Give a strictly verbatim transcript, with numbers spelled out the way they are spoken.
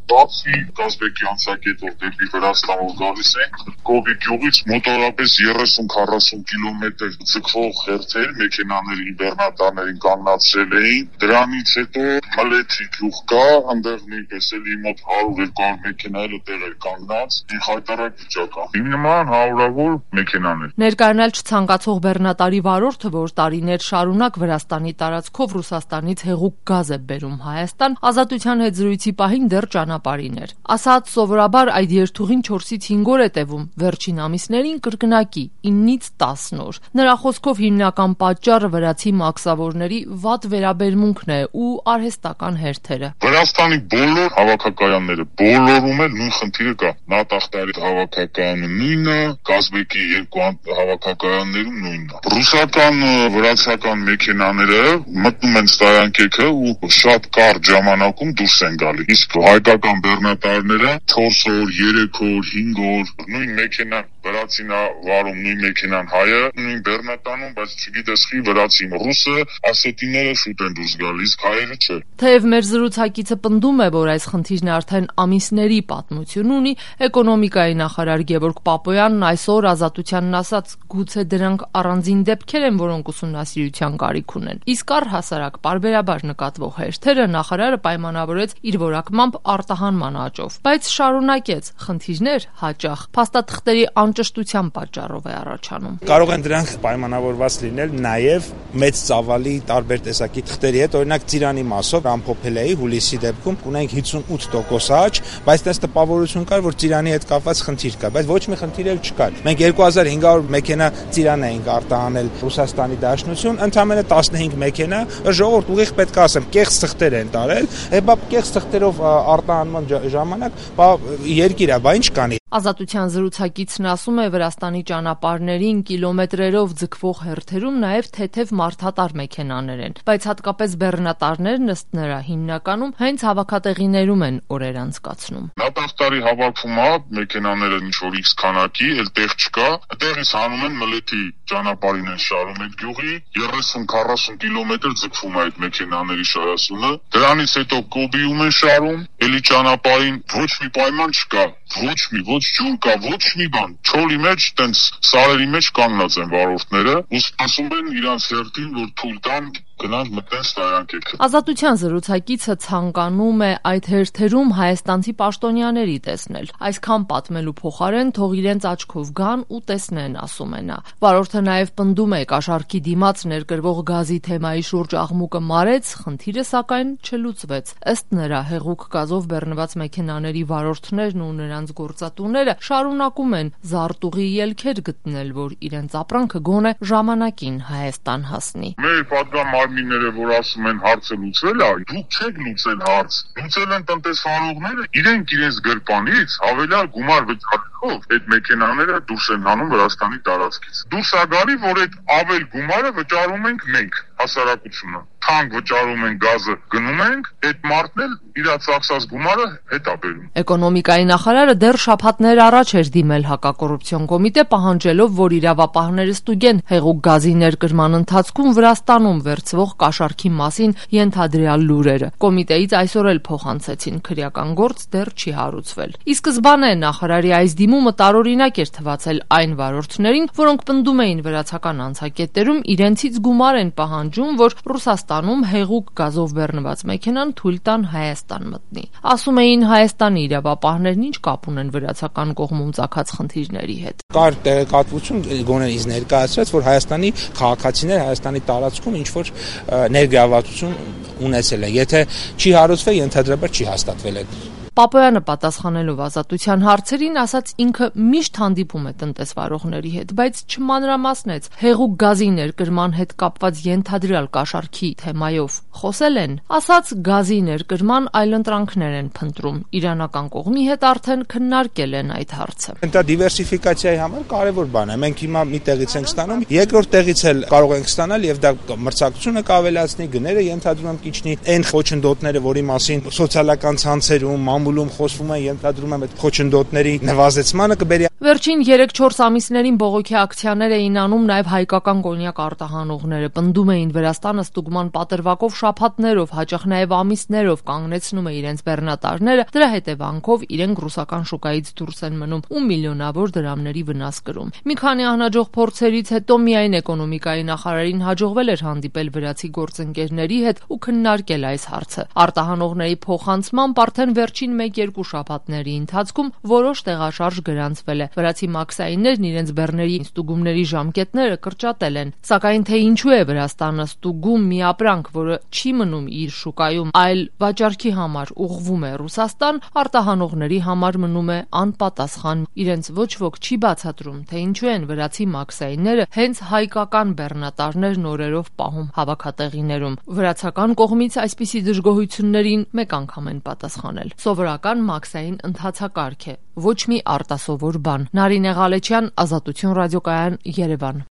Բացի Կազբեկի անցակետով դեպի Վրաստան որ գալիս ենք, Կովի գյուղից մոտորապես երեսուն քառասուն կիլոմետր ձգվող հերթեր մեքենաների բեռնատարներին կանգնացրել էին, դրանից հետո Մլեթի գյուղ կա, այնտեղ նույնպես էլի մոտ հարյուր երկու մեքենա էլ տեղ էր կանգնած, խայտարակ վիճակա։ Նման հարյուրավոր մեքենաներ։ Ներկայանալ չցանկացող բեռնատարի վարորդը, որ տարիներ շարունակ Վրաստանի տարածքով Ռուսաստանից հեղուկ գազ է բերում Հայաստան, Ազատության հետ զրույցի պահին դեռ ճանապարհին էր։ Ասաց, սովորաբար այդ երթուղին չորսից հինգ օր է տևում, վերջին ամիսներին կրկնակի իննից տասն օր։ Նրա խոսքով հիմնական պատճառը վրացի մաքսավորների վատ վերաբերմունքն է ու արհեստական հերթերը։ Վրաստանի բոլոր հավաքակայանները, բոլորում էլ նույն խնդիրը կա։ Նատախտարի հավաքակայանը նույնը, Կազբեկի երկու հավաքակայաններում նույնն է։ Ռուսական, վրացական մեքենաները մտնում են ստարանքեքը ու շատ կարճ ժամանակում դուրս են գալի։ Իսկ հայկական բեռնատարները չորս օր, երեք օր, հինգ օր, նույն մեքենան վրացին է վարում, նույն մեքենան հայը, նույն բեռնատանում, բայց չգիտես խի վրացին ռուսը, ասետիները շուտ են դուրս գալի, իսկ հայերը չէ։ Թեև մեր զրուցակիցը պնդում է, որ այս խնդիրն արդեն ամիսների պատմություն ունի, էկոնոմիկայի նախարար Գևորգ Պապոյանն այսօր Ազատությանն ասաց, գուցե դրանք առանձին դեպքեր են, որոնք ուսումնասիրության կարիք ունեն։ Իսկ առհասարակ պարբերաբար նկատվող հերթերը նախարարը պայմանավորեց իր որակմամբ արտահանման աճով, բայց շարունակեց խնդիրներ հաճախ փաստաթղթերի անճշտության պատճառով է առաջանում։ Կարող են դրանք պայմանավորված լինել նաև մեծ ծավալի տարբեր տեսակի թղթերի հետ, օրինակ ծիրանի մասով ամփոփելեի հուլիսի դեպքում ունենք հիսունութ տոկոս աճ, բայց դες տպավորություն կար, որ ծիրանի հետ կապված խնդիր կա, բայց ոչ մի խնդիր էլ չկար։ Մենք երկու հազար հինգ հարյուր մեքենա ծիրան էինք արտահանել Ռուսաստանի Դաշնություն, ընդամենը տասնհինգ մեքենա, ժողովուրդ ուղիղ պետք է ասեմ, կեղծ թղթեր են տարել, հետո կեղծ թղթերով արտահանման ժամանակ երկիր է, բա ինչ կանի։ Ազատության զրուցակիցն ասում է, Վրաստանի ճանապարհներին կիլոմետրերով ձգվող հերթերում նաև թեթև մարդատար մեքենաներ են, բայց հատկապես բեռնատարներն ըստ նրա հիմնականում հենց հավաքատեղիներում են օրեր անցկացնում։ Նատախտարի հավաքում է մեքենաները ինչ որ X քանակի, էլ տեղ չկա, այդտեղից հանում են Մլեթի ճանապարհին են շարում այդ գյուղի, երեսուն քառասուն կիլոմետր ձգվում է այդ մեքենաների շարասունը, դրանից հետո Կոբիում են շարում, էլի ճանապարհին ոչ մի պայման չկա, ոչ մի ոչ ջուր կա, ոչ մի բան։ Չոլի մեջ տենց սարերի մեջ կանգնած են վարորդները, ու սպասում են իրանց հերթին, որ թույլ տան գնան մտնեն ստարանքեքը։ Ազատության զրուցակիցը ցանկանում է այդ հերթերում հայաստանցի պաշտոնյաների տեսնել։ Այսքան պատմելու փոխարեն թող իրենց աչքով գան ու տեսնեն, ասում է նա։ Վարորդը նաև պնդում է, կաշառքի դիմաց ներկրվող գազի թեմայի շուրջ աղմուկը մարեց, խնդիրը սակայն չլուծվեց։ Ըստ նրա, հեղուկ գազով բեռնված մեքենաների վարորդներն ու նրանց գործատուները շարունակում են զարտուղի ելքեր գտնել, որ իրենց ապրանքը գոնե ժամանակին Հայաստան հասնի։ Մեր պատգամ մարմինները, որ ասում են հարցը լուծվել է, դուք չեք լուծել հարց։ Լուծել են տնտեսվարողները, իրենք իրենց գրպանից հավելյալ գումար վճարելով այդ մեքենաները դուրս են հանում Վրաստանի տարածքից։ Դուրս է գալի, որ այդ ավել գումարը վճարում ենք մենք, հասարակությունը։ Թանկ վճարում են գազը, գնում ենք, այդ մարդն էլ իր ծախսած գումարը հետ է բերում։ Էկոնոմիկայի նախարարը դեռ շաբաթներ առաջ էր դիմել հակակոռուպցիոն կոմիտե, պահանջելով, որ իրավապահները ստուգեն հեղուկ գազի ներկրման ընթացքում Վրաստանում վերցվող կաշառքի մասին ենթադրյալ լուրերը։ Կոմիտեից այսօր էլ փոխանցեցին, քրեական գործ դեռ չի հարուցվել։ Ի սկզբանե նախարարի այս դիմումը տարօրինակ էր թվացել այն վարորդներին, որոնք պնդում էին վրացական անցակետերում իրենցից գումար են պահանջում, որ Ռուսաստանում հեղուկ գազով բեռնված մեքենան թույլ տան Հայաստան մտնի։ Ասում էին, Հայաստանի իրավապահներն ինչ կապ ունեն վրացական կողմում ծագած խնդիրների հետ։ Կար տեղեկատվություն, գոնե ինձ ներկայացրեց, որ Հայաստանի քաղաքացիները Հայաստանի տարածքում ինչ որ ներգրավվածություն ունեցել են։ Եթե չի հարուցվել, ենթադրաբար չի հաստատվել այդ։ Պապոյանը պատասխանելով Ազատության հարցերին ասաց, ինքը միշտ հանդիպում է տնտեսվարողների հետ, բայց չմանրամասնեց հեղուկ գազի ներկրման հետ կապված ենթադրյալ կաշառքի թեմայով խոսել են, ասաց գազի ներկրման այլընտրանքներ են փնտրում, իրանական կողմի հետ արդեն քննարկել են այդ հարցը։ Դա դիվերսիֆիկացիայի համար կարևոր բան է։ Մենք հիմա մի տեղից ենք ստանում, երկրորդ տեղից էլ կարող ենք ստանալ եւ դա մրցակցությունը կավելացնի, գները ենթադրում եմ կիչնի, այն խոչընդոտները, որի մասին սոցիալական ցանցերում մամուլում խոսվում է, ենթադրում եմ այդ խոչընդոտների նվազեցմանը կբերի։ Վերջին երեք-չորս ամիսներին բողոքի ակցիաներ էին անում նաև հայկական կոնյակ արտահանողները, պնդում էին Վրաստանը ստուգման պատրվակով շաբաթներով, հաճախ նաև ամիսներով կանգնեցնում է իրենց բեռնատարները, դրա հետևանքով իրենք ռուսական շուկայից դուրս են մնում ու միլիոնավոր դրամների վնաս կրում։ Մի քանի անհաջող փորձերից հետո միայն էկոնոմիկայի նախարարին հաջողվել էր հանդիպել վրացի գործընկերների հետ ու քննարկել այս հարցը։ Արտահանողների փոխանցմամբ արդեն վերջին մեկ-երկու շաբաթների ընթացքում որոշ տեղաշարժ գրանցվել է։ Վրացի մաքսայիններն իրենց բեռների ստուգումների ժամկետները կրճատել են, սակայն թե ինչու է Վրաստանը ստուգում մի ապրանք, որը չի մնում իր շուկայում, այլ վաճառքի համար ուղղվում է Ռուսաստան, արտահանողների համար մնում է անպատասխան։ Իրենց ոչ ոք չի բացատրում, թե ինչու են վրացի մաքսայինները հենց հայկական բեռնատարներն օրերով պահում հավաքատեղիներում։ Վրացական կողմից այսպիսի դժգոհություններին մեկ անգամ են պատասխանել։ Սովորական մաքսային ընթացակարգ է, ոչ մի արտասովոր բան։ Նարինե Ղալեչյան, Ազատություն ռադիոկայան, Երևան։